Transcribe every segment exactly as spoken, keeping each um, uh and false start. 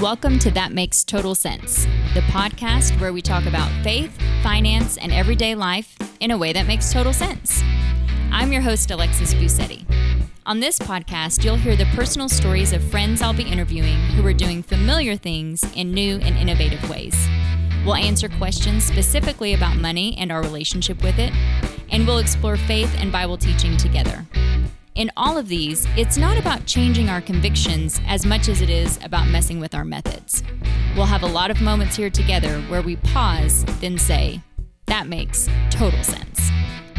Welcome to That Makes Total Sense, the podcast where we talk about faith, finance, and everyday life in a way that makes total sense. I'm your host, Alexis Busetti. On this podcast, you'll hear the personal stories of friends I'll be interviewing who are doing familiar things in new and innovative ways. We'll answer questions specifically about money and our relationship with it, and we'll explore faith and Bible teaching together. In all of these, it's not about changing our convictions as much as it is about messing with our methods. We'll have a lot of moments here together where we pause, then say, that makes total sense.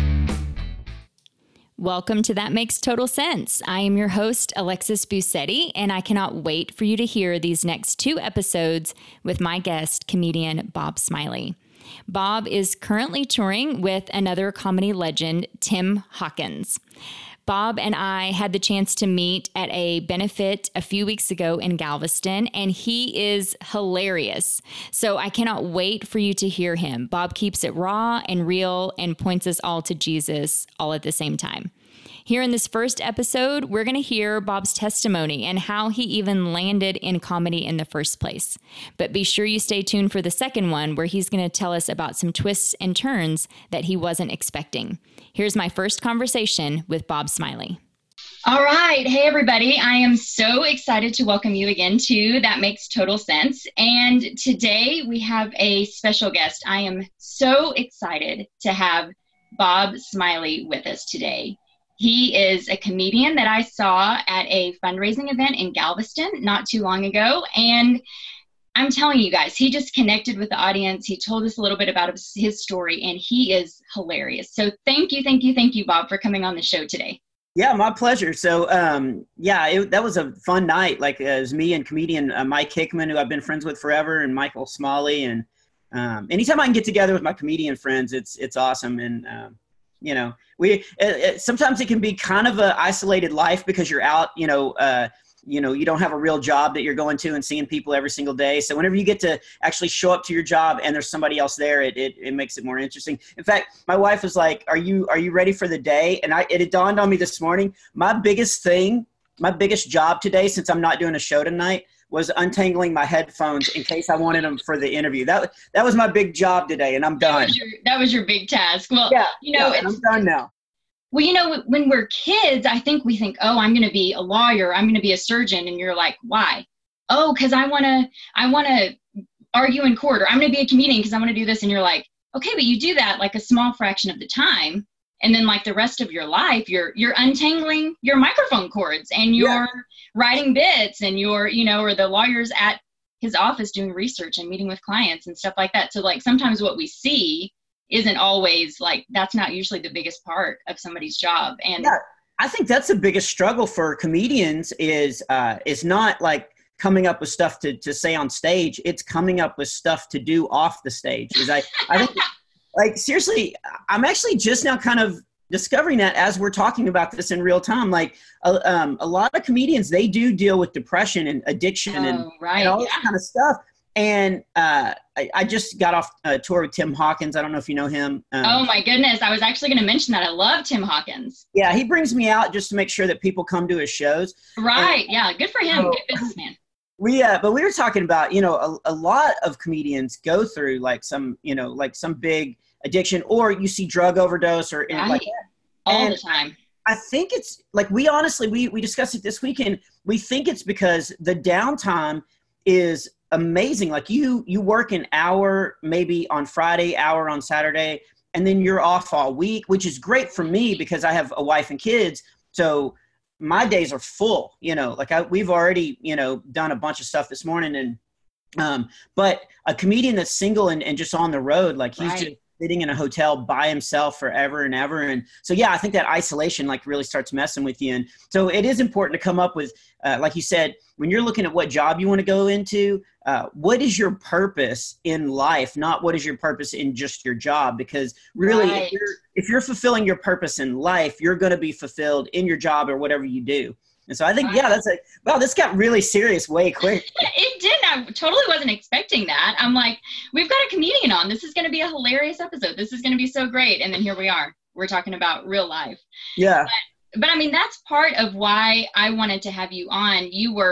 Welcome to That Makes Total Sense. I am your host, Alexis Busetti, and I cannot wait for you to hear these next two episodes with my guest, comedian Bob Smiley. Bob is currently touring with another comedy legend, Tim Hawkins. Bob and I had the chance to meet at a benefit a few weeks ago in Galveston, and he is hilarious. So I cannot wait for you to hear him. Bob keeps it raw and real and points us all to Jesus all at the same time. Here in this first episode, we're going to hear Bob's testimony and how he even landed in comedy in the first place. But be sure you stay tuned for the second one, where he's going to tell us about some twists and turns that he wasn't expecting. Here's my first conversation with Bob Smiley. All right. Hey, everybody. I am so excited to welcome you again to That Makes Total Sense. And today we have a special guest. I am so excited to have Bob Smiley with us today. He is a comedian that I saw at a fundraising event in Galveston not too long ago. And I'm telling you guys, he just connected with the audience. He told us a little bit about his story, and he is hilarious. So thank you, thank you, thank you, Bob, for coming on the show today. Yeah, my pleasure. So, um, yeah, it, that was a fun night. Like, uh, it was me and comedian uh, Mike Hickman, who I've been friends with forever, and Michael Smalley. And um, anytime I can get together with my comedian friends, it's it's awesome. And um, you know, we it, it, sometimes it can be kind of an isolated life because you're out, you know, uh, you know, you don't have a real job that you're going to and seeing people every single day. So whenever you get to actually show up to your job and there's somebody else there, it it, it makes it more interesting. In fact, my wife was like, are you are you ready for the day? And I it, it dawned on me this morning, my biggest thing, my biggest job today, since I'm not doing a show tonight, was untangling my headphones in case I wanted them for the interview. That that was my big job today, and I'm done. That was your, that was your big task. Well, yeah, you know, yeah, it's, I'm done now. Well, you know, when we're kids, I think we think, oh, I'm going to be a lawyer. I'm going to be a surgeon. And you're like, why? Oh, because I want to I want to argue in court, or I'm going to be a comedian because I want to do this. And you're like, okay, but you do that like a small fraction of the time. And then like the rest of your life, you're you're untangling your microphone cords and you're yeah. writing bits, and you're, you know, or the lawyer's at his office doing research and meeting with clients and stuff like that. So like sometimes what we see isn't always like, that's not usually the biggest part of somebody's job. And yeah, I think that's the biggest struggle for comedians is, uh, is not like coming up with stuff to, to say on stage. It's coming up with stuff to do off the stage. Is I, I think like, seriously, I'm actually just now kind of discovering that as we're talking about this in real time. Like uh, um, a lot of comedians, they do deal with depression and addiction oh, and, right. and all yeah. this kind of stuff. And uh, I, I just got off a tour with Tim Hawkins. I don't know if you know him. Um, oh, my goodness. I was actually going to mention that. I love Tim Hawkins. Yeah, he brings me out just to make sure that people come to his shows. Right. And, yeah, good for him. So, good businessman. We, uh, but we were talking about, you know, a, a lot of comedians go through like some, you know, like some big addiction, or you see drug overdose or right. like that. All and the time. I think it's like, we honestly, we, we discussed it this weekend. We think it's because the downtime is amazing. Like you, you work an hour, maybe on Friday, hour on Saturday, and then you're off all week, which is great for me because I have a wife and kids. So my days are full, you know, like I, we've already, you know, done a bunch of stuff this morning. And, um, but a comedian that's single and, and just on the road, like he's right. just sitting in a hotel by himself forever and ever. And so, yeah, I think that isolation like really starts messing with you. And so it is important to come up with, uh, like you said, when you're looking at what job you want to go into, uh, what is your purpose in life? Not what is your purpose in just your job, because really right. if, you're, if you're fulfilling your purpose in life, you're going to be fulfilled in your job or whatever you do. And so I think, right. yeah, that's a, wow, this got really serious way quick. It did. I totally wasn't expecting that. I'm like, we've got a comedian on. This is going to be a hilarious episode. This is going to be so great. And then here we are. We're talking about real life. Yeah. But, but I mean, that's part of why I wanted to have you on. You were,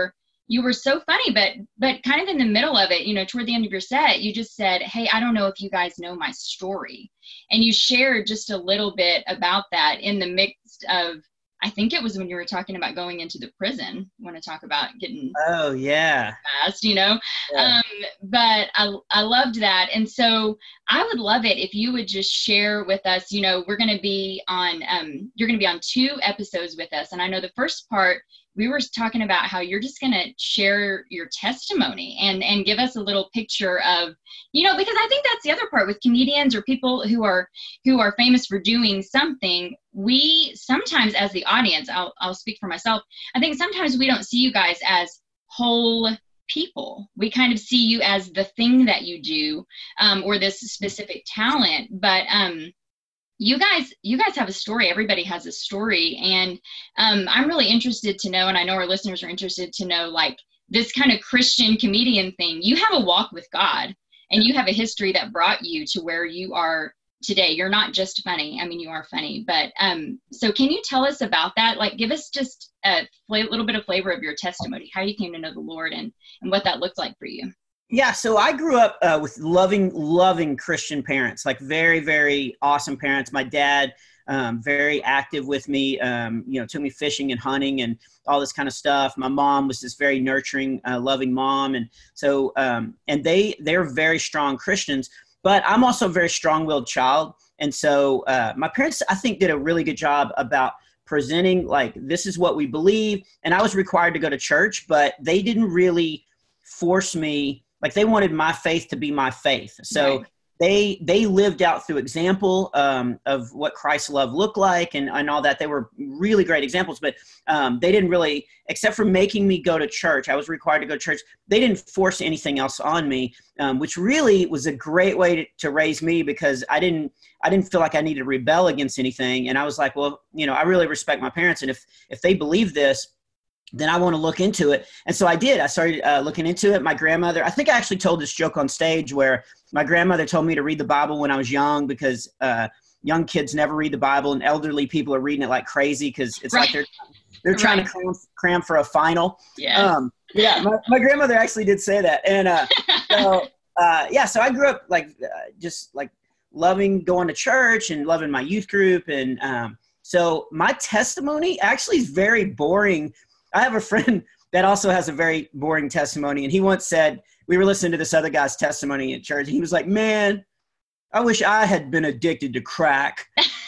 you were so funny, but but kind of in the middle of it, you know, toward the end of your set, you just said, hey, I don't know if you guys know my story. And you shared just a little bit about that in the midst of, I think it was when you were talking about going into the prison. You want to talk about getting oh yeah fast, you know? Yeah. Um, but I, I loved that. And so I would love it if you would just share with us, you know, we're going to be on, um, you're going to be on two episodes with us. And I know the first part, we were talking about how you're just going to share your testimony and, and give us a little picture of, you know, because I think that's the other part with comedians or people who are, who are famous for doing something. We sometimes, as the audience, I'll, I'll speak for myself. I think sometimes we don't see you guys as whole people. We kind of see you as the thing that you do, um, or this specific talent. But, um, You guys, you guys have a story. Everybody has a story. And um, I'm really interested to know, and I know our listeners are interested to know, like, this kind of Christian comedian thing. You have a walk with God, and you have a history that brought you to where you are today. You're not just funny. I mean, you are funny. But um, so can you tell us about that? Like, give us just a fl- little bit of flavor of your testimony, how you came to know the Lord and, and what that looked like for you. Yeah, so I grew up uh, with loving, loving Christian parents, like very, very awesome parents. My dad, um, very active with me, um, you know, took me fishing and hunting and all this kind of stuff. My mom was this very nurturing, uh, loving mom. And so, um, and they, they're very strong Christians, but I'm also a very strong-willed child. And so uh, my parents, I think, did a really good job about presenting, like, this is what we believe. And I was required to go to church, but they didn't really force me. Like, they wanted my faith to be my faith. So right. they they lived out through example um, of what Christ's love looked like and, and all that. They were really great examples, but um, they didn't really, except for making me go to church, I was required to go to church. They didn't force anything else on me, um, which really was a great way to, to raise me, because I didn't I didn't feel like I needed to rebel against anything. And I was like, well, you know, I really respect my parents. And if if they believe this, then I want to look into it. And so I did. I started uh, looking into it. My grandmother, I think I actually told this joke on stage where my grandmother told me to read the Bible when I was young, because uh, young kids never read the Bible, and elderly people are reading it like crazy because it's right. like they're they're trying right. to cram, cram for a final. Yeah. Um, yeah. My, my grandmother actually did say that. And uh, so, uh, yeah, so I grew up like uh, just like loving going to church and loving my youth group. And um, so my testimony actually is very boring. I have a friend that also has a very boring testimony. And he once said, we were listening to this other guy's testimony at church. And he was like, man, I wish I had been addicted to crack.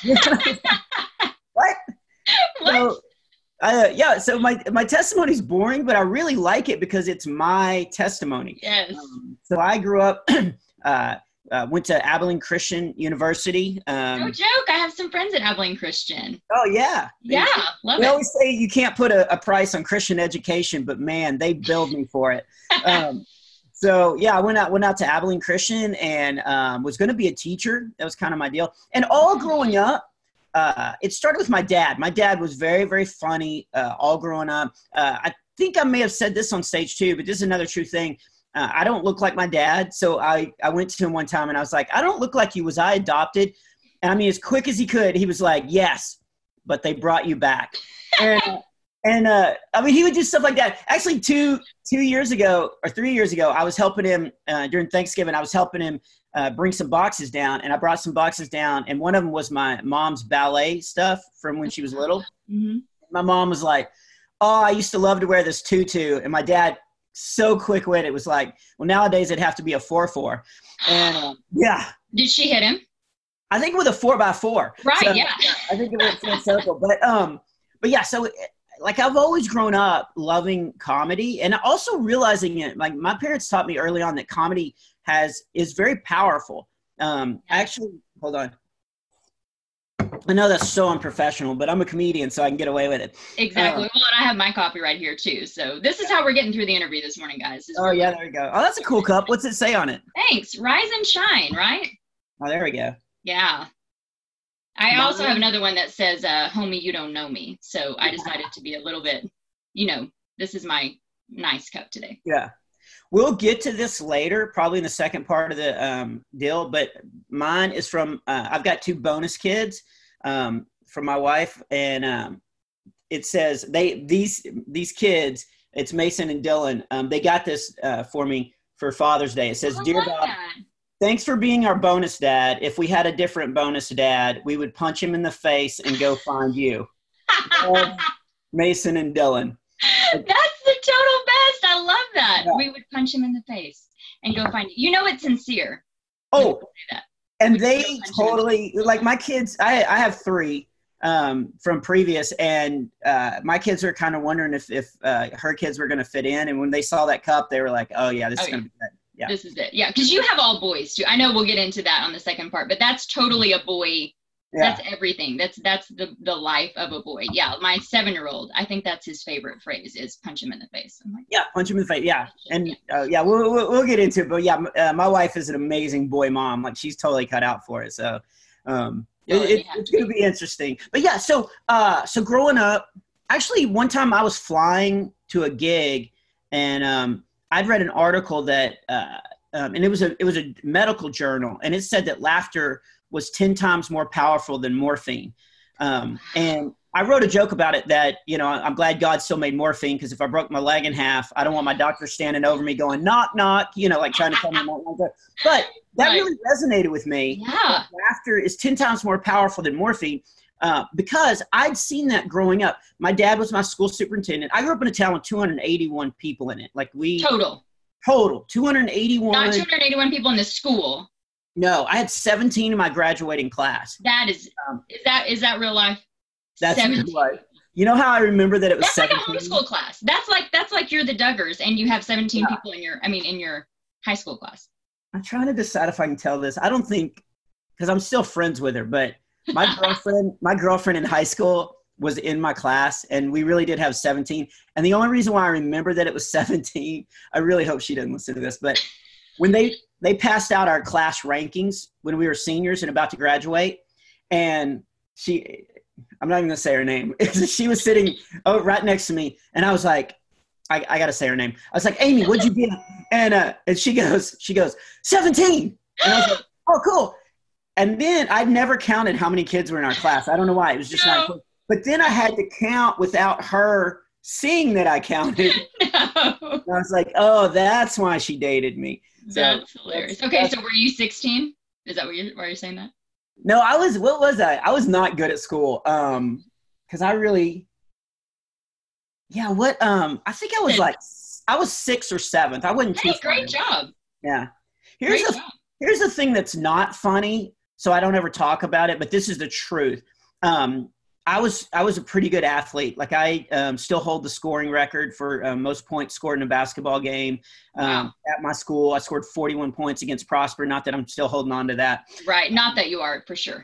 What? What? So, uh, yeah. So my, my testimony is boring, but I really like it because it's my testimony. Yes. Um, so I grew up, uh, Uh, went to Abilene Christian University. Um, no joke. I have some friends at Abilene Christian. Oh, yeah. Yeah, love we it. We always say you can't put a, a price on Christian education, but man, they billed me for it. Um, so, yeah, I went out went out to Abilene Christian and um, was going to be a teacher. That was kind of my deal. And all growing up, uh, it started with my dad. My dad was very, very funny uh, all growing up. Uh, I think I may have said this on stage too, but this is another true thing. Uh, I don't look like my dad. So I, I went to him one time and I was like, I don't look like you. Was I adopted? And I mean, as quick as he could, he was like, yes, but they brought you back. And, and uh, I mean, he would do stuff like that. Actually, two, two years ago or three years ago, I was helping him uh, during Thanksgiving. I was helping him uh, bring some boxes down, and I brought some boxes down. And one of them was my mom's ballet stuff from when she was little. Mm-hmm. My mom was like, oh, I used to love to wear this tutu. And my dad, so quick-witted, it was like, well, nowadays it'd have to be a four four. And uh, yeah. Did she hit him? I think with a four by four. Right, so, yeah. I think it went full circle. But um, but yeah, so like I've always grown up loving comedy, and also realizing it. Like my parents taught me early on that comedy has is very powerful. Um, actually, hold on. I know that's so unprofessional, but I'm a comedian, so I can get away with it. Exactly. Um, well, and I have my copy right here too. So this is how we're getting through the interview this morning, guys. Oh really- yeah, there we go. Oh, that's a cool cup. What's it say on it? Thanks. Rise and shine, right? Oh, there we go. Yeah. I also have another one that says, uh, homie, you don't know me. So I decided to be a little bit, you know, this is my nice cup today. Yeah. We'll get to this later, probably in the second part of the um, deal, but mine is from, uh, I've got two bonus kids um, from my wife, and um, it says they, these, these kids It's Mason and Dylan. Um, they got this uh, for me for Father's Day. It says, I "Dear love Bob, that. thanks for being our bonus dad. If we had a different bonus dad, we would punch him in the face and go find you." Love, Mason and Dylan. That's the total best. I love that. Yeah. We would punch him in the face and go find you. You know it's sincere. Oh, that. and We they punch him totally, like my kids, I, I have three um, from previous, and uh, my kids are kind of wondering if, if uh, her kids were going to fit in. And when they saw that cup, they were like, oh, yeah, this Oh, is going yeah. to be good. Yeah. This is it. Yeah, because you have all boys too. I know we'll get into that on the second part, but that's totally a boy. Yeah. That's everything. That's that's the the life of a boy. Yeah, my seven-year-old, I think that's his favorite phrase is punch him in the face. I'm like, Yeah, punch him in the face. Yeah, and uh, yeah, we'll, we'll we'll get into it. But yeah, m- uh, my wife is an amazing boy mom. Like she's totally cut out for it. So um, it, Well, it, you have it's to gonna be interesting. But yeah, so uh, so growing up, actually, one time I was flying to a gig, and um, I'd read an article that, uh, um, and it was a it was a medical journal, and it said that laughter was ten times more powerful than morphine. Um, and I wrote a joke about it that, you know, I'm glad God still made morphine, because if I broke my leg in half, I don't want my doctor standing over me going, knock, knock, you know, like trying to tell me not to. But that Right. really resonated with me. Yeah. Laughter is ten times more powerful than morphine, uh, because I'd seen that growing up. My dad was my school superintendent. I grew up in a town with two hundred eighty-one people in it. Like we Total. total two hundred eighty-one. Not two hundred eighty-one people in the school. No, I had seventeen in my graduating class. That is, Um, is that is that real life? That's seventeen. real life. You know how I remember that it was That's seventeen? like a homeschool class. That's like that's like you're the Duggars and you have seventeen Yeah. people in your I mean in your high school class. I'm trying to decide if I can tell this. I don't think, because I'm still friends with her, but my girlfriend, my girlfriend in high school was in my class, and we really did have seventeen. And the only reason why I remember that it was seventeen, I really hope she doesn't listen to this, but when they they passed out our class rankings when we were seniors and about to graduate, and she, I'm not even gonna say her name. She was sitting oh, right next to me, and I was like, I, I gotta say her name. I was like, Amy, what'd you get? And uh, and she goes, she goes, seventeen. And I was like, oh, cool. And then I'd never counted how many kids were in our class. I don't know why. It was just No. not cool. But then I had to count without her seeing that I counted. No. And I was like, oh, that's why she dated me. So That's hilarious. that's- Okay, that's- so were you sixteen? Is that what you're why you're saying that? No, I was, what was I? I was not good at school. Um, cause I really, yeah, what, um, I think I was like, I was sixth or seventh. I wasn't too Hey, great far. job. Yeah. Here's Great a, job. here's the thing that's not funny. So I don't ever talk about it, but this is the truth. Um, I was, I was a pretty good athlete. Like I, um, still hold the scoring record for uh, most points scored in a basketball game. Um, Wow. At my school, I scored forty-one points against Prosper. Not that I'm still holding on to that. Right. Not that you are for sure.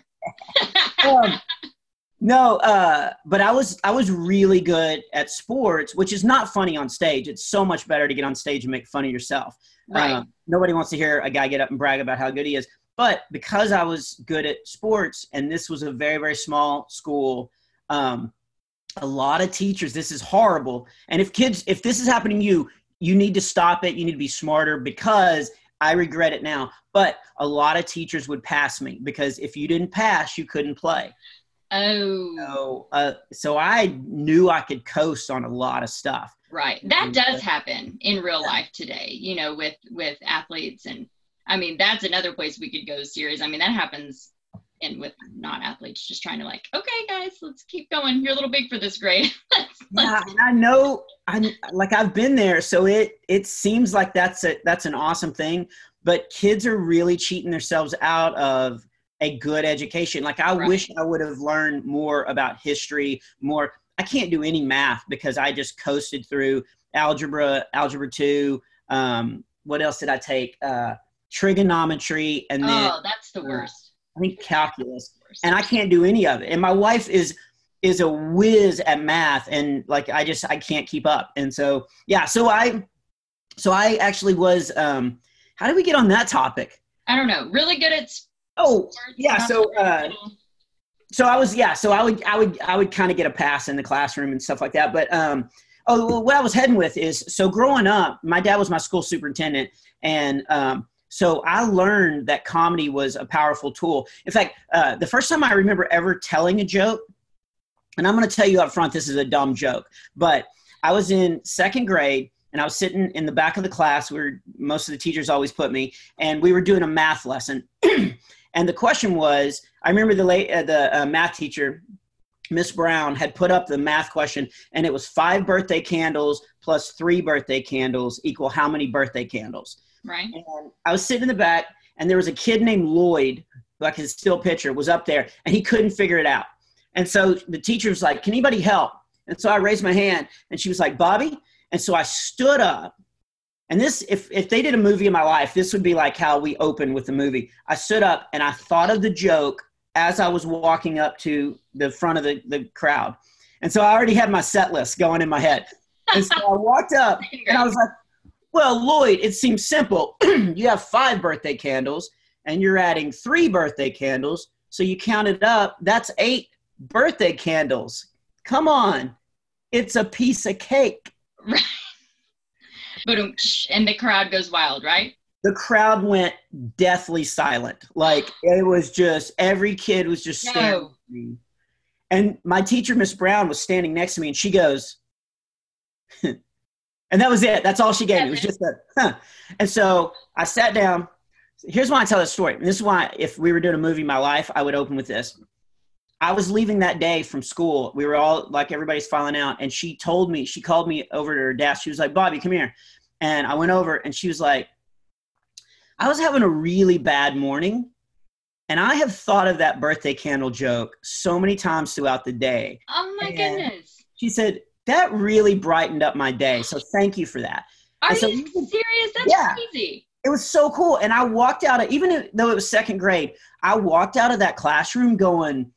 Um, no, uh, but I was I was really good at sports, which is not funny on stage. It's so much better to get on stage and make fun of yourself. Right. Um, nobody wants to hear a guy get up and brag about how good he is. But because I was good at sports, and this was a very, very small school, um, a lot of teachers, this is horrible. And if kids, if this is happening to you, you need to stop it. You need to be smarter, because I regret it now. But a lot of teachers would pass me, because if you didn't pass, you couldn't play. Oh, So, uh, so I knew I could coast on a lot of stuff. right. That does happen in real life today, you know, with, with athletes. And I mean, that's another place we could go serious. I mean, that happens in with not athletes, just trying to like, okay, guys, let's keep going. You're a little big for this grade. let's, Yeah, let's and I know, I like I've been there, so it it seems like that's a that's an awesome thing. But kids are really cheating themselves out of a good education. Like I Right. wish I would have learned more about history. More, I can't do any math because I just coasted through algebra, algebra two. Um, what else did I take? Uh, trigonometry, and then oh, that's the worst. I think calculus. Worst. And I can't do any of it. And my wife is is a whiz at math, and like I just I can't keep up. And so yeah, so I so I actually was um how did we get on that topic? I don't know. Really good at Oh, sports. yeah, not so very uh good. so I was yeah, so I would I would I would kind of get a pass in the classroom and stuff like that. But um oh well, what I was heading with is, so growing up, my dad was my school superintendent, and um so I learned that comedy was a powerful tool. In fact, uh, the first time I remember ever telling a joke, and I'm going to tell you up front, this is a dumb joke, but I was in second grade and I was sitting in the back of the class where most of the teachers always put me, and we were doing a math lesson. And the question was, I remember the late, uh, the uh, math teacher, Miss Brown, had put up the math question, and it was five birthday candles plus three birthday candles equal how many birthday candles? Right. And I was sitting in the back, and there was a kid named Lloyd, who I can still picture, was up there, and he couldn't figure it out. And so the teacher was like, can anybody help? And so I raised my hand, and she was like, Bobby. And so I stood up. And this, if, if they did a movie in my life, this would be like how we open with the movie. I stood up and I thought of the joke as I was walking up to the front of the, the crowd. And so I already had my set list going in my head. And so I walked up and I was like, well, Lloyd, it seems simple. You have five birthday candles and you're adding three birthday candles. So you count it up. That's eight birthday candles. Come on. It's a piece of cake. Right. But and the crowd goes wild, right? The crowd went deathly silent. Like it was just, every kid was just staring No. at me. And my teacher, Miss Brown, was standing next to me and she goes, and that was it. That's all she gave me. It was just a, huh. And so I sat down. Here's why I tell this story. And this is why if we were doing a movie in my life, I would open with this. I was leaving that day from school. We were all like, everybody's filing out. And she told me, she called me over to her desk. She was like, Bobby, come here. And I went over and she was like, I was having a really bad morning. And I have thought of that birthday candle joke so many times throughout the day. Oh my and goodness. She said, that really brightened up my day. So thank you for that. Are and so, you serious? That's yeah, crazy. It was so cool. And I walked out of, even though it was second grade, I walked out of that classroom going,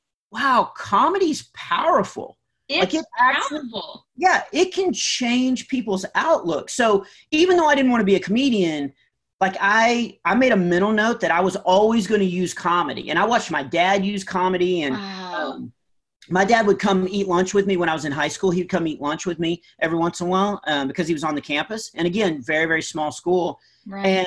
wow, comedy's powerful. It's like it actually, powerful. Yeah, it can change people's outlook. So even though I didn't want to be a comedian, like I, I made a mental note that I was always going to use comedy. And I watched my dad use comedy. And Wow. um, my dad would come eat lunch with me when I was in high school. He'd come eat lunch with me every once in a while um, because he was on the campus. And again, very, very small school. Right. And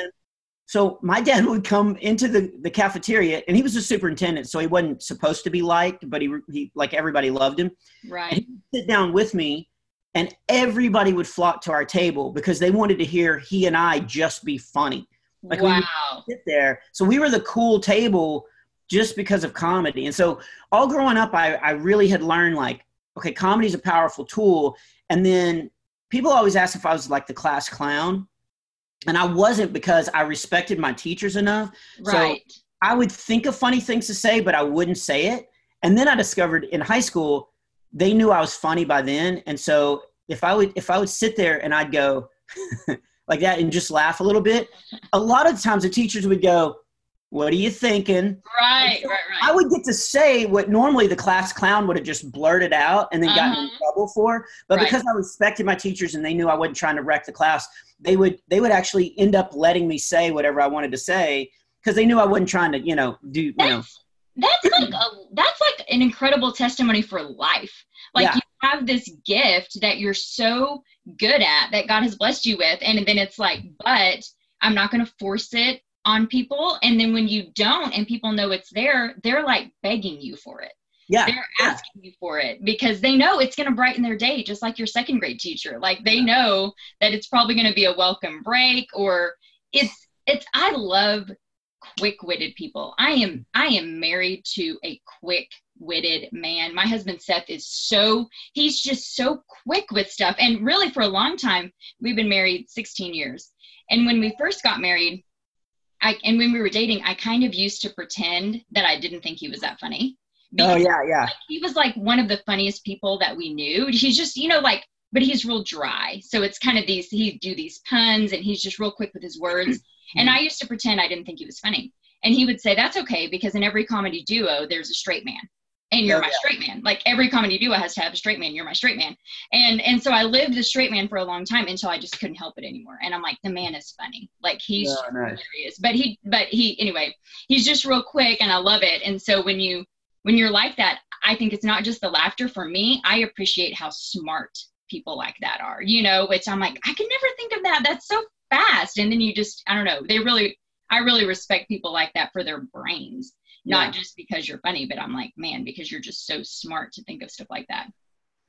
so my dad would come into the, the cafeteria, and he was a superintendent, so he wasn't supposed to be liked, but he, he like everybody loved him. Right. And he would sit down with me, and everybody would flock to our table because they wanted to hear he and I just be funny. Like wow. we would sit there. So we were the cool table just because of comedy. And so all growing up, I, I really had learned like, okay, comedy is a powerful tool. And then people always ask if I was like the class clown. And I wasn't because I respected my teachers enough. Right. So I would think of funny things to say, but I wouldn't say it. And then I discovered in high school, they knew I was funny by then. And so if I would, if I would sit there and I'd go like that and just laugh a little bit, a lot of times the teachers would go, what are you thinking? Right, so right, right. I would get to say what normally the class clown would have just blurted out and then uh-huh. gotten in trouble for. But right. because I respected my teachers and they knew I wasn't trying to wreck the class, they would they would actually end up letting me say whatever I wanted to say because they knew I wasn't trying to, you know, do, you that's, know. That's like a, that's like an incredible testimony for life. Like yeah. you have this gift that you're so good at that God has blessed you with. And then it's like, but I'm not going to force it on people. And then when you don't and people know it's there, they're like begging you for it. Yeah. They're asking yeah. you for it because they know it's going to brighten their day, just like your second grade teacher. Like they yeah. know that it's probably going to be a welcome break or it's, it's, I love quick-witted people. I am, I am married to a quick-witted man. My husband, Seth, is so, he's just so quick with stuff. And really for a long time, we've been married sixteen years. And when we first got married, I, and when we were dating, I kind of used to pretend that I didn't think he was that funny. Because, oh, yeah, yeah. Like, he was like one of the funniest people that we knew. He's just, you know, like, but he's real dry. So it's kind of these, he'd do these puns and he's just real quick with his words. And I used to pretend I didn't think he was funny. And he would say, that's okay, because in every comedy duo, there's a straight man. And you're oh, my yeah. straight man. Like every comedy duo has to have a straight man. You're my straight man. And and so I lived the straight man for a long time until I just couldn't help it anymore. And I'm like, the man is funny. Like he's oh, nice. hilarious. But he, but he, anyway, he's just real quick and I love it. And so when you, when you're like that, I think it's not just the laughter. For me, I appreciate how smart people like that are, you know, which I'm like, I can never think of that. That's so fast. And then you just, I don't know, they really, I really respect people like that for their brains. Not yeah. just because you're funny, but I'm like, man, because you're just so smart to think of stuff like that.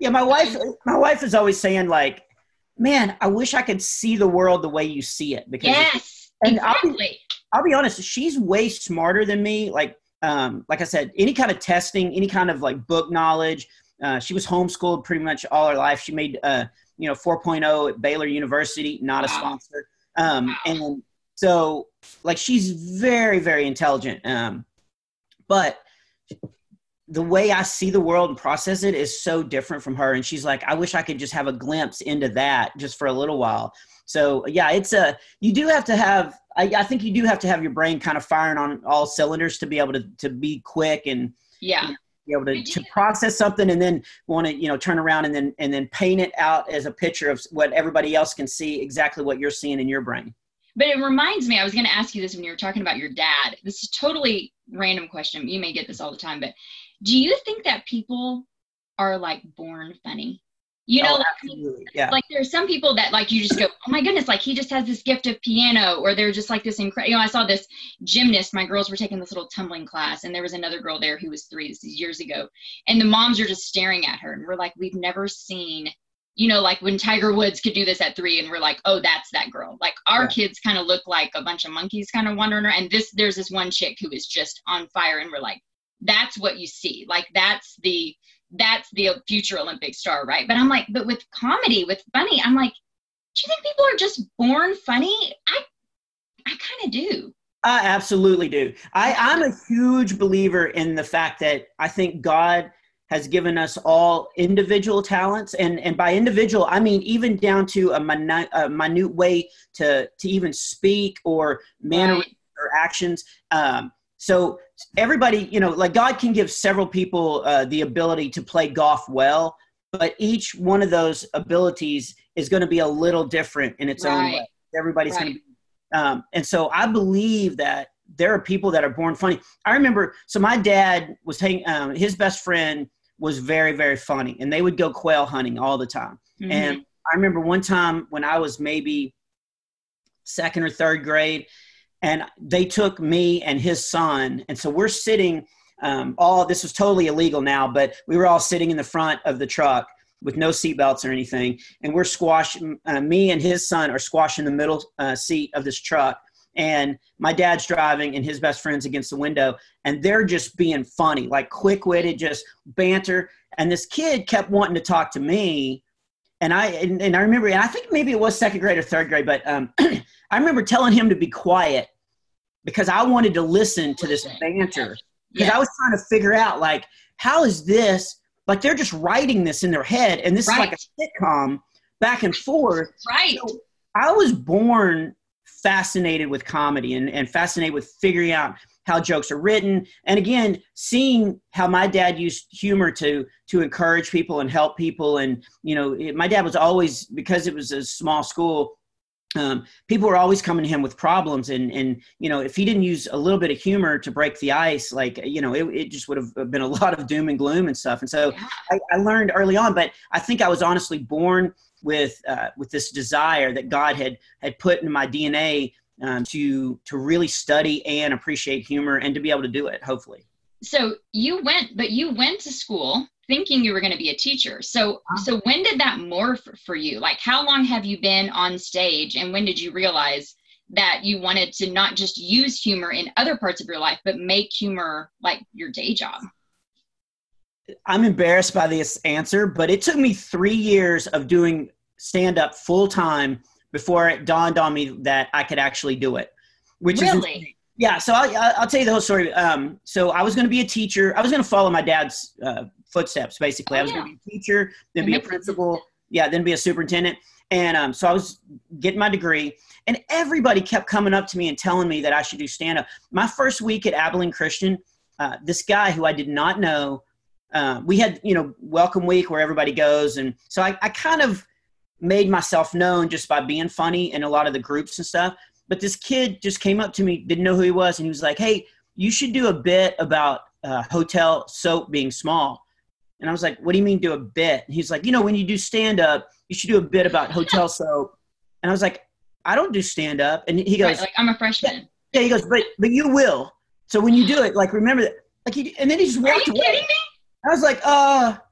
Yeah, my wife, my wife is always saying like, man, I wish I could see the world the way you see it. Because yes, and exactly. I'll be, I'll be honest, she's way smarter than me. Like, um, like I said, any kind of testing, any kind of like book knowledge. Uh, she was homeschooled pretty much all her life. She made, uh, you know, four point oh at Baylor University, not wow. a sponsor. Um, wow. And so like, she's very, very intelligent. Um, but the way I see the world and process it is so different from her. And she's like, I wish I could just have a glimpse into that just for a little while. So yeah, it's a, you do have to have, I, I think you do have to have your brain kind of firing on all cylinders to be able to, to be quick and yeah, you know, be able to, to process something and then want to, you know, turn around and then, and then paint it out as a picture of what everybody else can see, exactly what you're seeing in your brain. But it reminds me, I was going to ask you this when you were talking about your dad. This is totally random question. You may get this all the time, but do you think that people are like born funny? You know, oh, like, absolutely. Yeah. Like there are some people that like, you just go, oh my goodness, like he just has this gift of piano, or they're just like this incredible, you know, I saw this gymnast, my girls were taking this little tumbling class and there was another girl there who was three, this is years ago. And the moms are just staring at her and we're like, we've never seen, you know, like when Tiger Woods could do this at three and we're like, oh, that's that girl. Like our yeah. kids kind of look like a bunch of monkeys kind of wandering around. And this, there's this one chick who is just on fire and we're like, that's what you see. Like that's the, that's the future Olympic star, right? But I'm like, but with comedy, with funny, I'm like, do you think people are just born funny? I, I kind of do. I absolutely do. I, I'm a huge believer in the fact that I think God has given us all individual talents. And, and by individual, I mean, even down to a minute, a minute way to, to even speak or manner right. or actions. Um, so everybody, you know, like God can give several people uh, the ability to play golf well, but each one of those abilities is going to be a little different in its right. own way. Everybody's right. going to be. Um, and so I believe that there are people that are born funny. I remember, so my dad was taking, um, his best friend was very, very funny, and they would go quail hunting all the time. Mm-hmm. And I remember one time when I was maybe second or third grade, and they took me and his son. And so we're sitting um, all, this was totally illegal now, but we were all sitting in the front of the truck with no seatbelts or anything. And we're squashing, uh, me and his son are squashing the middle uh, seat of this truck. And my dad's driving and his best friend's against the window. And they're just being funny, like quick-witted, just banter. And this kid kept wanting to talk to me. And I, and, and I remember, and I think maybe it was second grade or third grade, but um, I remember telling him to be quiet because I wanted to listen to this banter. Because yeah. I was trying to figure out, like, how is this, like they're just writing this in their head. And this right. is like a sitcom back and forth. Right. So I was born fascinated with comedy and, and fascinated with figuring out how jokes are written. And again, seeing how my dad used humor to, to encourage people and help people. And, you know, it, my dad was always, because it was a small school, um, people were always coming to him with problems. And, and, you know, if he didn't use a little bit of humor to break the ice, like, you know, it, it just would have been a lot of doom and gloom and stuff. And so yeah. I, I learned early on, but I think I was honestly born with, uh, with this desire that God had, had put in my D N A, um, to, to really study and appreciate humor and to be able to do it, hopefully. So you went, but you went to school thinking you were going to be a teacher. So, so when did that morph for you? Like, how long have you been on stage, and when did you realize that you wanted to not just use humor in other parts of your life, but make humor like your day job? I'm embarrassed by this answer, but it took me three years of doing stand-up full time before it dawned on me that I could actually do it. Which really? is yeah. So I'll, I'll tell you the whole story. Um, so I was going to be a teacher. I was going to follow my dad's uh, footsteps, basically. Oh, I was yeah. going to be a teacher, then be a principal, yeah, then be a superintendent. And um, so I was getting my degree, and everybody kept coming up to me and telling me that I should do stand-up. My first week at Abilene Christian, uh, this guy who I did not know, uh, we had, you know, welcome week where everybody goes. And so I, I kind of made myself known just by being funny in a lot of the groups and stuff. But this kid just came up to me, didn't know who he was, and he was like, hey, you should do a bit about uh, hotel soap being small. And I was like, what do you mean do a bit? And he's like, you know, when you do stand-up, you should do a bit about hotel soap. And I was like, I don't do stand-up. And he goes, right, like, I'm a freshman. Yeah, he goes, but but you will. So when you do it, like, remember that. Like, he, and then he just walked Are you away. kidding me? I was like, uh,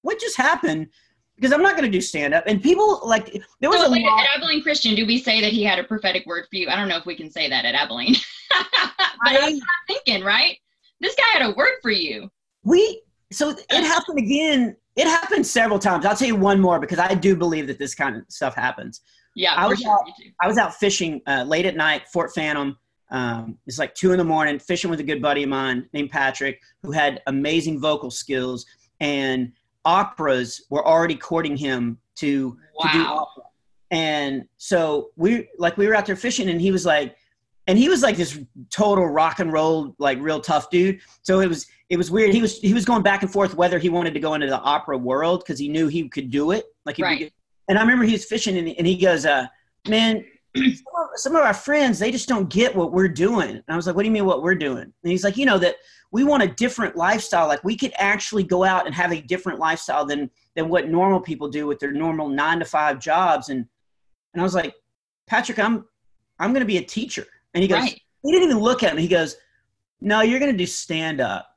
what just happened? Because I'm not going to do stand-up. And people, like, there was so a wait, lot. At Abilene Christian, do we say that he had a prophetic word for you? I don't know if we can say that at Abilene. But I, that's what I'm thinking, right? This guy had a word for you. We, so it happened again. It happened several times. I'll tell you one more because I do believe that this kind of stuff happens. Yeah, I for was sure. out, Me too. I was out fishing uh, late at night, Fort Phantom. Um, it's like two in the morning, fishing with a good buddy of mine named Patrick, who had amazing vocal skills, and operas were already courting him to, Wow. to do opera. And so we like we were out there fishing, and he was like, and he was like this total rock and roll, like real tough dude. So it was it was weird. He was he was going back and forth whether he wanted to go into the opera world because he knew he could do it. Like, Right. And I remember he was fishing, and, and he goes, uh, "Man, some of, some of our friends, they just don't get what we're doing." And I was like, "What do you mean what we're doing?" And he's like, "You know that we want a different lifestyle. Like, we could actually go out and have a different lifestyle than than what normal people do with their normal nine to five jobs." And and I was like, "Patrick, I'm I'm going to be a teacher." And he goes, Right. he didn't even look at me. He goes, "No, you're going to do stand up."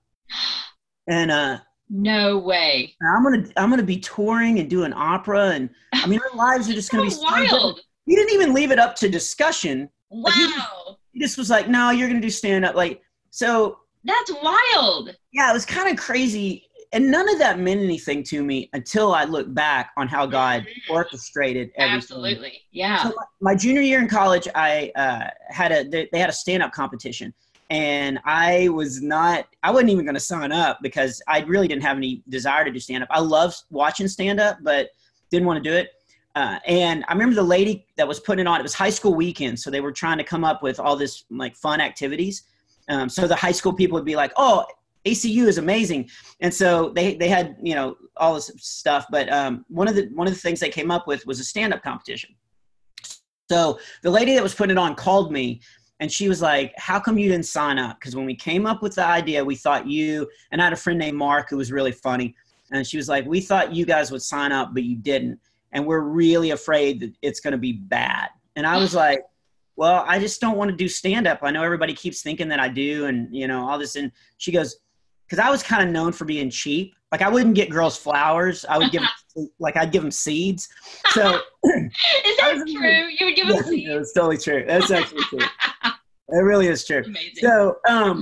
And uh, No way. I'm gonna I'm gonna be touring and doing opera, and I mean our lives are just gonna be So so different. wild. He didn't even leave it up to discussion. Like, he, Wow. he just was like, "No, you're gonna do stand up." Like, so That's wild. yeah, it was kind of crazy, and none of that meant anything to me until I look back on how God Mhm. orchestrated everything. Absolutely. Yeah. So my, my junior year in college, I uh, had a they, they had a stand up competition. And I was not, I wasn't even going to sign up because I really didn't have any desire to do stand-up. I love watching stand-up, but didn't want to do it. Uh, and I remember the lady that was putting it on, it was high school weekend. So they were trying to come up with all this like fun activities. Um, so the high school people would be like, "Oh, A C U is amazing." And so they, they had, you know, all this stuff. But um, one of the, one of the things they came up with was a stand-up competition. So the lady that was putting it on called me, and she was like, "How come you didn't sign up? Because when we came up with the idea, we thought you," and I had a friend named Mark who was really funny. And she was like, "We thought you guys would sign up, but you didn't. And we're really afraid that it's going to be bad." And I was like, "Well, I just don't want to do stand up. I know everybody keeps thinking that I do, and you know, all this." And she goes, because I was kind of known for being cheap. Like, I wouldn't get girls flowers. I would give them, like, I'd give them seeds. So Is that was- true? You would give yeah, him seeds? it's totally true. That's actually true. It really is true. Amazing. So, um,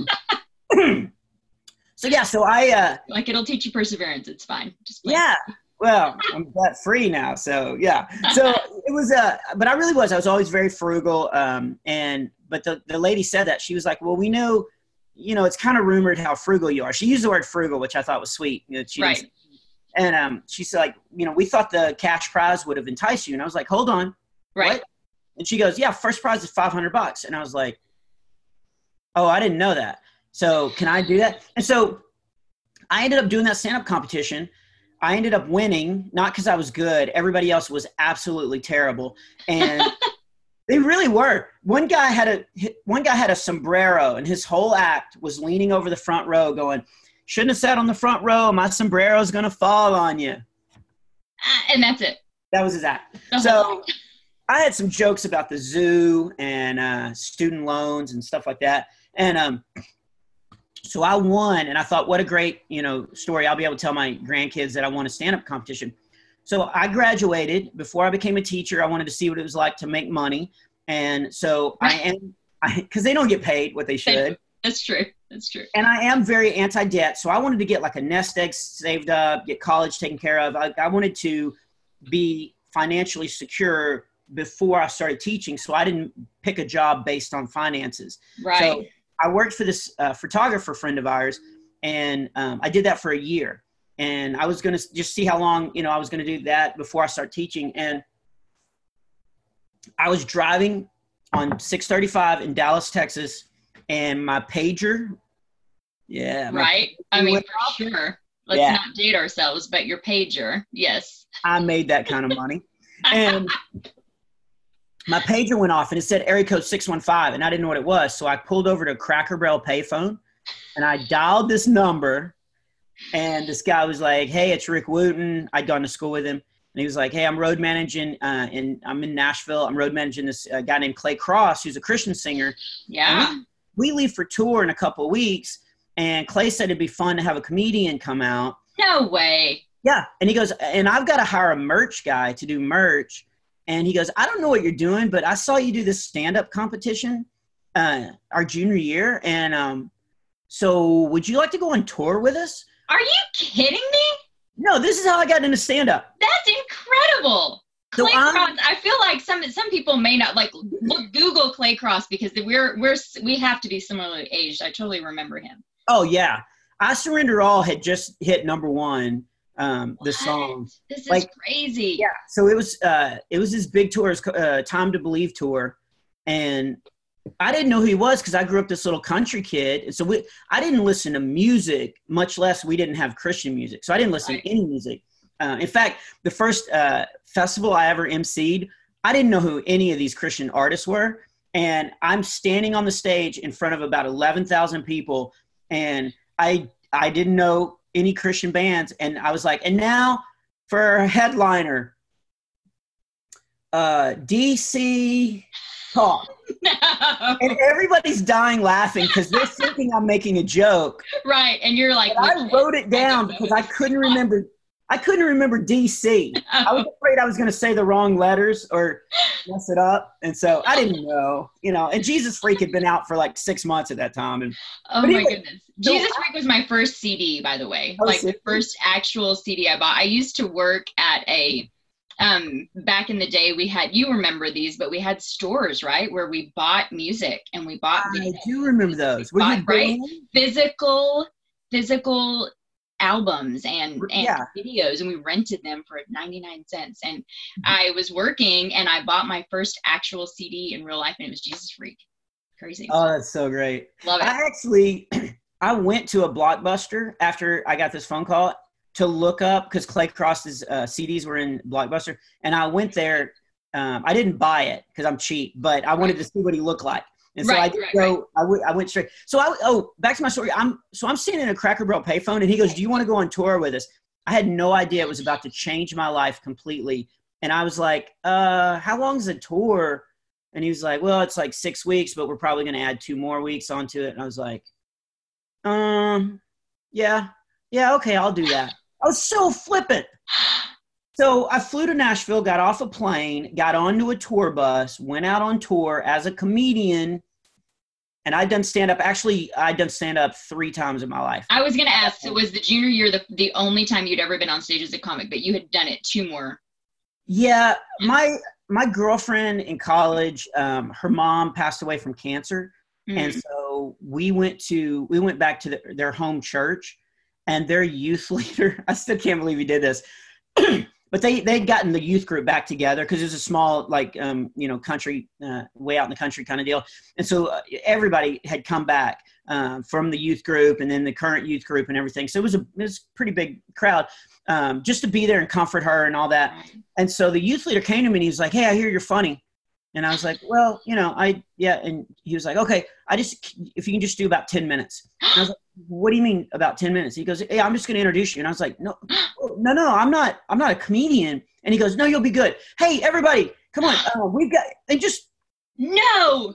so yeah, so I, uh, Like, it'll teach you perseverance. It's fine. Just play. yeah, well, I'm debt free now. So yeah, so it was, uh, but I really was, I was always very frugal. Um, and, but the, the lady said that. She was like, "Well, we know, you know, it's kind of rumored how frugal you are." She used the word frugal, which I thought was sweet. You know, she didn't- Right. And um, she said, like, "You know, we thought the cash prize would have enticed you." And I was like, "Hold on." Right. What? And she goes, "Yeah, first prize is five hundred bucks. And I was like, "Oh, I didn't know that. So can I do that?" And so I ended up doing that stand-up competition. I ended up winning, not because I was good. Everybody else was absolutely terrible. And they really were. One guy had a, one guy had a sombrero, and his whole act was leaning over the front row going, "Shouldn't have sat on the front row. My sombrero's going to fall on you." Ah, and that's it. That was his act. The whole So thing. I had some jokes about the zoo and uh, student loans and stuff like that. And um, so I won, and I thought, what a great, you know, story. I'll be able to tell my grandkids that I won a stand-up competition. So I graduated. Before I became a teacher, I wanted to see what it was like to make money. And so I am, because they don't get paid what they should. That's true. That's true. And I am very anti-debt. So I wanted to get like a nest egg saved up, get college taken care of. I, I wanted to be financially secure before I started teaching. So I didn't pick a job based on finances. Right. So I worked for this uh, photographer friend of ours, and um, I did that for a year. And I was going to just see how long, you know, I was going to do that before I start teaching. And I was driving on six thirty-five in Dallas, Texas, and my pager. Yeah. my Right. I pager mean, went for off. sure. Let's Yeah. not date ourselves, but your pager. Yes. I made that kind of money. And my pager went off, and it said area code six one five, and I didn't know what it was. So I pulled over to Cracker Barrel payphone, and I dialed this number, and this guy was like, "Hey, it's Rick Wooten." I'd gone to school with him. And he was like, "Hey, I'm road managing, uh, and I'm in Nashville. I'm road managing this uh, guy named Clay Cross, who's a Christian singer. Yeah. And we, we leave for tour in a couple of weeks, and Clay said it'd be fun to have a comedian come out." No way. Yeah. And he goes, and I've got to hire a merch guy to do merch. And he goes, I don't know what you're doing, but I saw you do this stand-up competition uh, our junior year. And um, so would you like to go on tour with us? Are you kidding me? No, this is how I got into stand-up. That's incredible. So Clay I'm- Cross, I feel like some some people may not like look Google Clay Cross because we're we're we have to be similarly aged. I totally remember him. Oh yeah, I Surrender All had just hit number one. Um, the What? song, This is like, crazy. yeah. So it was uh, it was his big tour, his uh, Time to Believe tour, and I didn't know who he was because I grew up this little country kid, and so we I didn't listen to music, much less we didn't have Christian music, so I didn't listen Right. to any music. Uh, in fact, the first uh, festival I ever emceed, I didn't know who any of these Christian artists were. And I'm standing on the stage in front of about eleven thousand people. And I I didn't know any Christian bands. And I was like, and now for a headliner, uh, D C Talk. No. And everybody's dying laughing because they're thinking I'm making a joke. Right. And you're like, But I wrote it down because I couldn't remember. I couldn't remember D C. I was afraid I was going to say the wrong letters or mess it up, and so I didn't know, you know. And Jesus Freak had been out for like six months at that time, and Oh But my anyway, goodness. so Jesus I- Freak was my first C D, by the way. Oh, like the seriously? first actual C D I bought. I used to work at a um back in the day we had you remember these, but we had stores, right? Where we bought music and we bought I video- do remember those. Were you Right, right? banned? physical physical albums and, and Yeah. videos, and we rented them for ninety-nine cents. And I was working and I bought my first actual C D in real life, and it was Jesus Freak. Crazy. Oh, that's so great. Love it. I actually, I went to a Blockbuster after I got this phone call to look up because Clay Cross's uh, C Ds were in Blockbuster, and I went there. Um, I didn't buy it because I'm cheap, but I wanted to see what he looked like. And so I Right, did right, go. I, w- I went straight. So I oh back to my story. I'm so I'm sitting in a Cracker Barrel payphone, and he goes, "Do you want to go on tour with us?" I had no idea it was about to change my life completely, and I was like, "Uh, how long is a tour?" And he was like, "Well, it's like six weeks, but we're probably going to add two more weeks onto it." And I was like, "Um, yeah, yeah, okay, I'll do that." I was so flippant. So I flew to Nashville, got off a plane, got onto a tour bus, went out on tour as a comedian. And I'd done stand-up. Actually, I'd done stand-up three times in my life. I was gonna ask, so was the junior year the the only time you'd ever been on stage as a comic, but you had done it two more? Yeah, my my girlfriend in college, um, her mom passed away from cancer, and Mhm. so we went to we went back to the, their home church, and their youth leader. I still can't believe he did this. But they they'd gotten the youth group back together because it was a small, like, um, you know, country, uh, way out in the country kind of deal. And so uh, everybody had come back uh, from the youth group and then the current youth group and everything. So it was a, it was a pretty big crowd um, just to be there and comfort her and all that. And so the youth leader came to me and he was like, "Hey, I hear you're funny." And I was like, "Well, you know, I, yeah." And he was like, "Okay, I just, if you can just do about ten minutes. And I was like, "What do you mean about ten minutes? He goes, "Hey, I'm just going to introduce you." And I was like, no, no, no, I'm not, I'm not a comedian. And he goes, "No, you'll be good. Hey, everybody, come on. Uh, we've got," they just, No,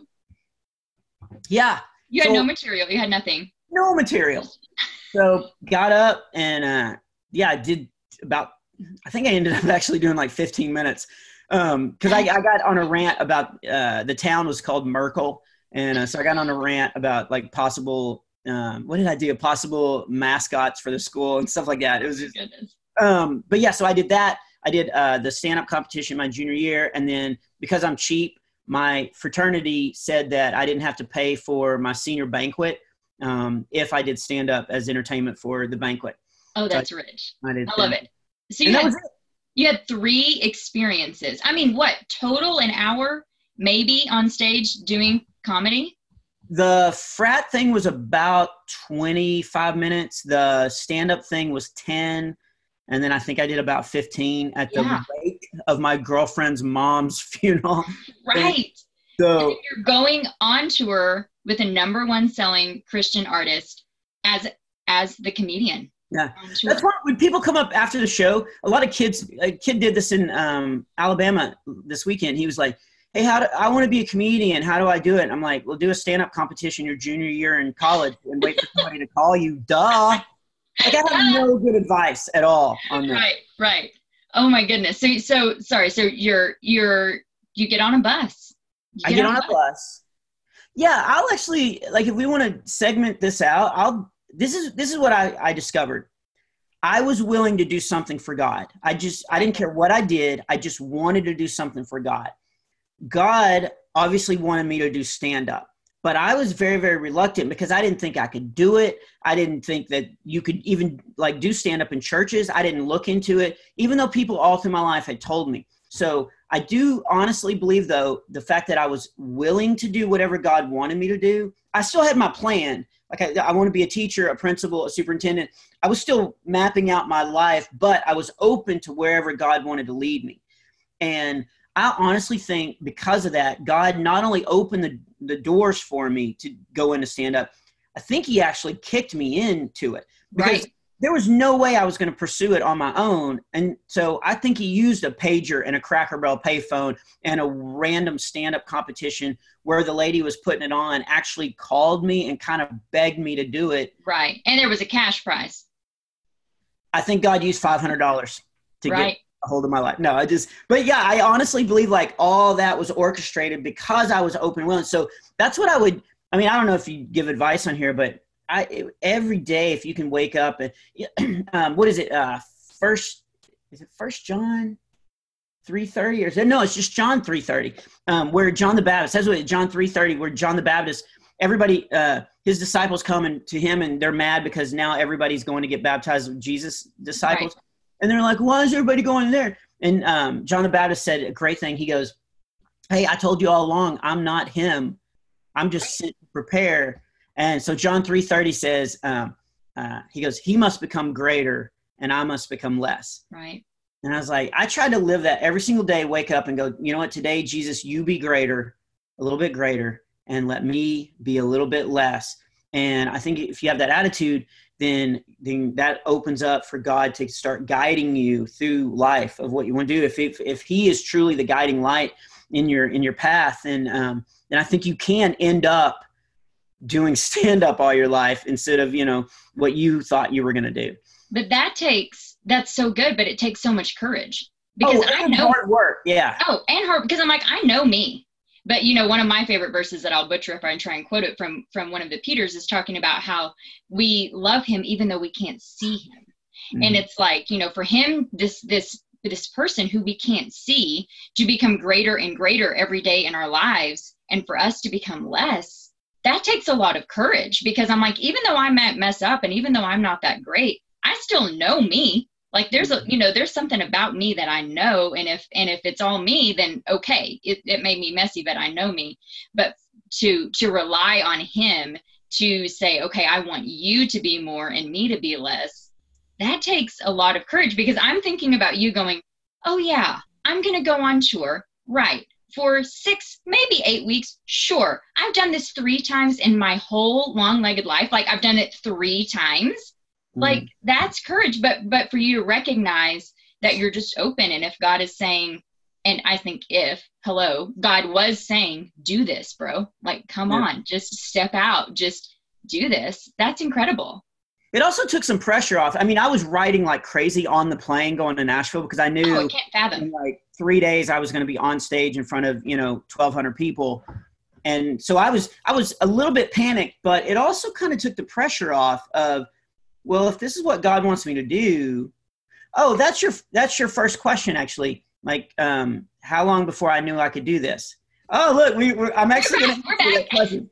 yeah, you had So- no material. You had nothing. no material. So got up and, uh, yeah, I did about, I think I ended up actually doing like fifteen minutes. Um, cause I, I got on a rant about, uh, the town was called Merkel. And uh, so I got on a rant about like possible, um, what did I do? Possible mascots for the school and stuff like that. It was just, Goodness. um, but yeah, so I did that. I did, uh, the stand-up competition my junior year. And then because I'm cheap, my fraternity said that I didn't have to pay for my senior banquet, um, if I did stand up as entertainment for the banquet. Oh, that's rich. I did. I love it. So you And that had, was it. you had three experiences. I mean, what, total an hour maybe on stage doing comedy? The frat thing was about twenty-five minutes. The stand-up thing was ten. And then I think I did about fifteen at the Yeah. wake of my girlfriend's mom's funeral. Right. So And you're going on tour with a number one selling Christian artist as as the comedian. Yeah. On tour. that's why when people come up after the show, a lot of kids, a kid did this in um, Alabama this weekend. He was like, "Hey, how do I want to be a comedian? How do I do it?" I'm like, "Well, do a stand-up competition your junior year in college and wait for somebody to call you." Duh. Like I have no good advice at all on that. Right, right. Oh my goodness. So, so sorry. So you're, you're, you get on a bus. You I get on a bus. bus. Yeah. I'll actually, like, if we want to segment this out, I'll, this is, this is what I, I discovered. I was willing to do something for God. I just, I didn't care what I did. I just wanted to do something for God. God obviously wanted me to do stand up. But I was very, very reluctant because I didn't think I could do it. I didn't think that you could even like do stand up in churches. I didn't look into it, even though people all through my life had told me. So I do honestly believe, though, the fact that I was willing to do whatever God wanted me to do. I still had my plan. Like I, I want to be a teacher, a principal, a superintendent. I was still mapping out my life, but I was open to wherever God wanted to lead me. And I honestly think because of that, God not only opened the, the doors for me to go into stand-up, I think he actually kicked me into it. Because right. there was no way I was going to pursue it on my own. And so I think he used a pager and a Cracker Barrel payphone and a random stand-up competition where the lady was putting it on actually called me and kind of begged me to do it. Right. And there was a cash prize. I think God used five hundred dollars to right. get a hold of my life. No, I just, but yeah, I honestly believe like all that was orchestrated because I was open and willing. So that's what I would, I mean, I don't know if you give advice on here, but I, every day, if you can wake up and, um, what is it? Uh, first, is it First John three thirty or is it, no, it's just John three thirty, um, where John the Baptist, that's what John three thirty, where John the Baptist, everybody, uh, his disciples come and to him and they're mad because now everybody's going to get baptized with Jesus' disciples. Right. And they're like, why is everybody going there? And um, John the Baptist said a great thing. He goes, hey, I told you all along, I'm not him. I'm just sent to prepare. And so John three thirty says, um, uh, he goes, he must become greater and I must become less. Right. And I was like, I try to live that every single day, wake up and go, you know what, today, Jesus, you be greater, a little bit greater, and let me be a little bit less. And I think if you have that attitude, then, then that opens up for God to start guiding you through life of what you want to do. If, if, if he is truly the guiding light in your, in your path, then, um, then I think you can end up doing stand up all your life instead of, you know, what you thought you were going to do. But that takes, that's so good, but it takes so much courage because oh, I know hard work. Yeah. Oh, and hard because I'm like, I know me. But, you know, one of my favorite verses that I'll butcher if I try and quote it from, from one of the Peters is talking about how we love him even though we can't see him. Mm-hmm. And it's like, you know, for him, this, this, this person who we can't see to become greater and greater every day in our lives and for us to become less, that takes a lot of courage because I'm like, even though I might mess up and even though I'm not that great, I still know me. Like there's a, you know, there's something about me that I know. And if, and if it's all me, then okay, it, it made me messy, but I know me. But to, to rely on him to say, okay, I want you to be more and me to be less, that takes a lot of courage because I'm thinking about you going, oh yeah, I'm going to go on tour. Right. For six, maybe eight weeks. Sure. I've done this three times in my whole long-legged life. Like I've done it three times. Like that's courage, but, but for you to recognize that you're just open. And if God is saying, and I think if, hello, God was saying, do this, bro, like, come yeah. on, just step out, just do this. That's incredible. It also took some pressure off. I mean, I was writing like crazy on the plane going to Nashville because I knew oh, I can't fathom. in like three days I was going to be on stage in front of, you know, twelve hundred people. And so I was, I was a little bit panicked, but it also kind of took the pressure off of, well, if this is what God wants me to do, oh, that's your, that's your first question, actually. Like, um, how long before I knew I could do this? Oh, look, we, we're, I'm actually going to answer that question.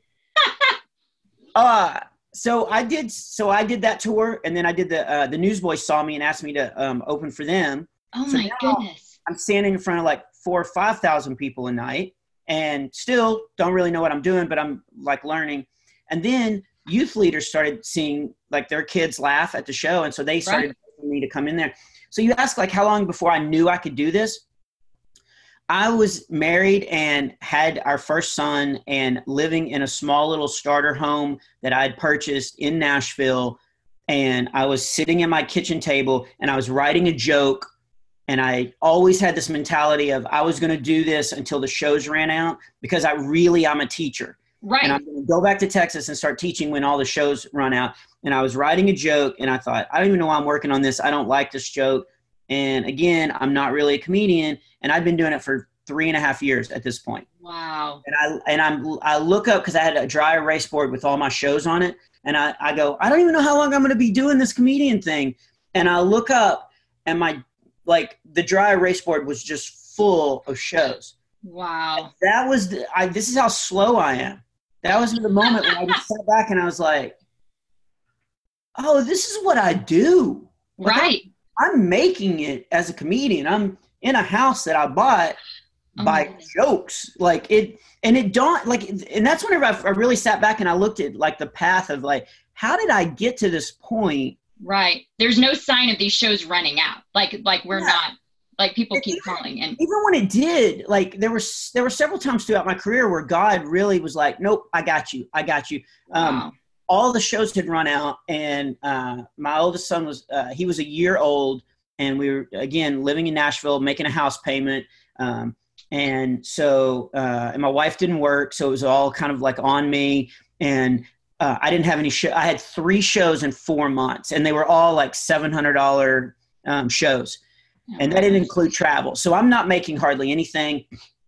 uh, so I did, so I did that tour, and then I did the, uh, the Newsboys saw me and asked me to um, open for them. Oh so my goodness. I'm standing in front of like four or five thousand people a night, and still don't really know what I'm doing, but I'm like learning. And then youth leaders started seeing like their kids laugh at the show. And so they started right. asking me to come in there. So you ask like how long before I knew I could do this? I was married and had our first son and living in a small little starter home that I had purchased in Nashville. And I was sitting at my kitchen table and I was writing a joke. And I always had this mentality of I was going to do this until the shows ran out because I really, I'm a teacher. Right. And I'm going to go back to Texas and start teaching when all the shows run out. And I was writing a joke, and I thought, I don't even know why I'm working on this. I don't like this joke. And again, I'm not really a comedian, and I've been doing it for three and a half years at this point. Wow. And I and I'm I look up because I had a dry erase board with all my shows on it, and I, I go, I don't even know how long I'm going to be doing this comedian thing. And I look up, and my like the dry erase board was just full of shows. Wow. That was the, I. This is how slow I am. That was the moment when I just sat back and I was like, oh, this is what I do. Like, right. I'm, I'm making it as a comedian. I'm in a house that I bought oh by jokes. Like it, and it don't like, and that's whenever I, I really sat back and I looked at like the path of like, how did I get to this point? Right. There's no sign of these shows running out. Like, like we're yeah. not, like people keep even, calling. And even when it did, like there were, there were several times throughout my career where God really was like, nope, I got you. I got you. Um, wow. All the shows had run out, and uh, my oldest son was, uh, he was a year old, and we were, again, living in Nashville, making a house payment. Um, and so, uh, and my wife didn't work, so it was all kind of like on me. And uh, I didn't have any show. I had three shows in four months, and they were all like seven hundred dollars um, shows. And that didn't include travel. So I'm not making hardly anything.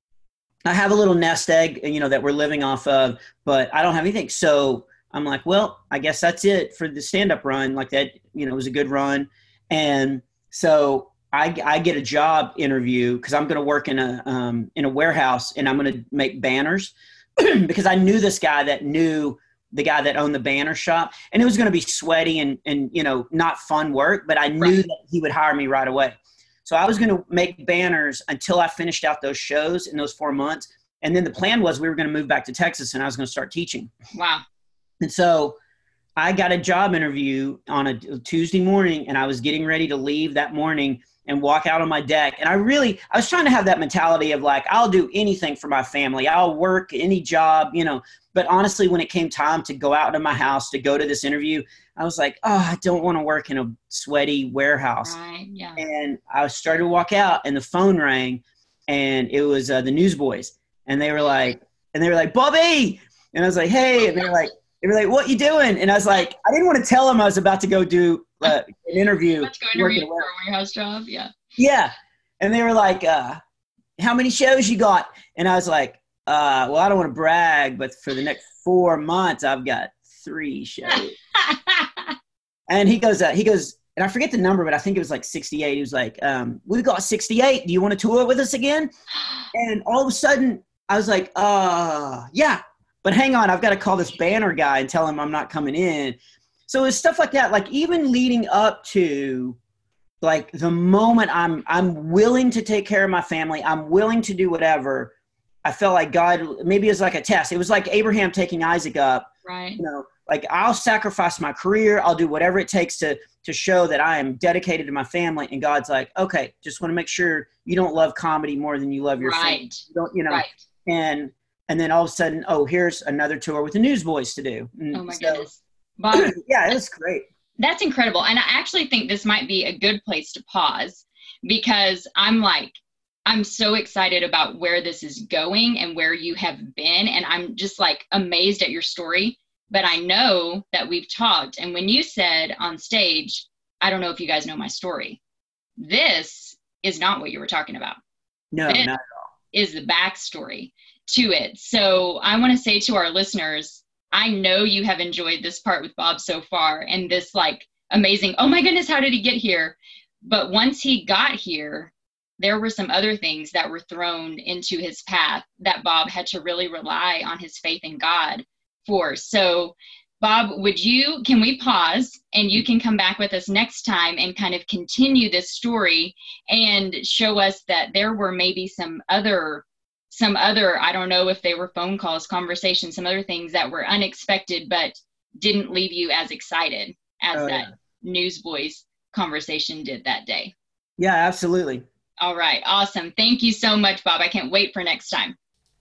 I have a little nest egg, you know, that we're living off of, but I don't have anything. So I'm like, well, I guess that's it for the stand-up run. Like that, you know, it was a good run. And so I, I get a job interview because I'm going to work in a um, in a warehouse, and I'm going to make banners because I knew this guy that knew the guy that owned the banner shop, and it was going to be sweaty and, and, you know, not fun work, but I knew right. that he would hire me right away. So I was going to make banners until I finished out those shows in those four months. And then the plan was we were going to move back to Texas, and I was going to start teaching. Wow. And so I got a job interview on a Tuesday morning, and I was getting ready to leave that morning and walk out on my deck. And I really, I was trying to have that mentality of like, I'll do anything for my family. I'll work any job, you know. But honestly, when it came time to go out of my house to go to this interview, I was like, oh, I don't want to work in a sweaty warehouse. Right, yeah. And I started to walk out, and the phone rang, and it was uh, the Newsboys. And they were like, and they were like, Bobby. And I was like, hey. And they were like, they were like, what you doing? And I was like, I didn't want to tell them I was about to go do uh, an interview. Let's go interview for a warehouse job. Yeah. Yeah. And they were like, uh, how many shows you got? And I was like, uh, well, I don't want to brag, but for the next four months, I've got three shows. And he goes, uh, he goes, and I forget the number, but I think it was like sixty-eight. He was like, um, we got sixty-eight. Do you want to tour with us again? And all of a sudden I was like, uh, yeah, but hang on. I've got to call this banner guy and tell him I'm not coming in. So it's stuff like that. Like even leading up to like the moment I'm, I'm willing to take care of my family. I'm willing to do whatever. I felt like God, maybe it was like a test. It was like Abraham taking Isaac up. Right. You know, like I'll sacrifice my career. I'll do whatever it takes to, to show that I am dedicated to my family. And God's like, okay, just want to make sure you don't love comedy more than you love your right. family. You don't, you know, right. and, and then all of a sudden, oh, here's another tour with the Newsboys to do. And oh my so, goodness. Bob, yeah, it was great. That's incredible. And I actually think this might be a good place to pause, because I'm like, I'm so excited about where this is going and where you have been. And I'm just like amazed at your story. But I know that we've talked. And when you said on stage, I don't know if you guys know my story, this is not what you were talking about. No, this not at all. Is the backstory to it. So I want to say to our listeners, I know you have enjoyed this part with Bob so far, and this like amazing, oh my goodness, how did he get here? But once he got here, there were some other things that were thrown into his path that Bob had to really rely on his faith in God for. So Bob, would you, can we pause and you can come back with us next time and kind of continue this story and show us that there were maybe some other, some other, I don't know if they were phone calls, conversations, some other things that were unexpected, but didn't leave you as excited as oh, that yeah. Newsboys conversation did that day. Yeah, absolutely. All right. Awesome. Thank you so much, Bob. I can't wait for next time.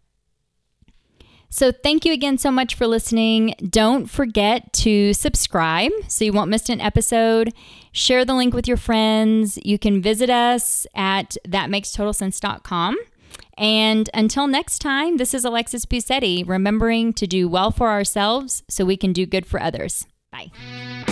So thank you again so much for listening. Don't forget to subscribe so you won't miss an episode. Share the link with your friends. You can visit us at that makes total sense dot com. And until next time, this is Alexis Busetti, remembering to do well for ourselves so we can do good for others. Bye.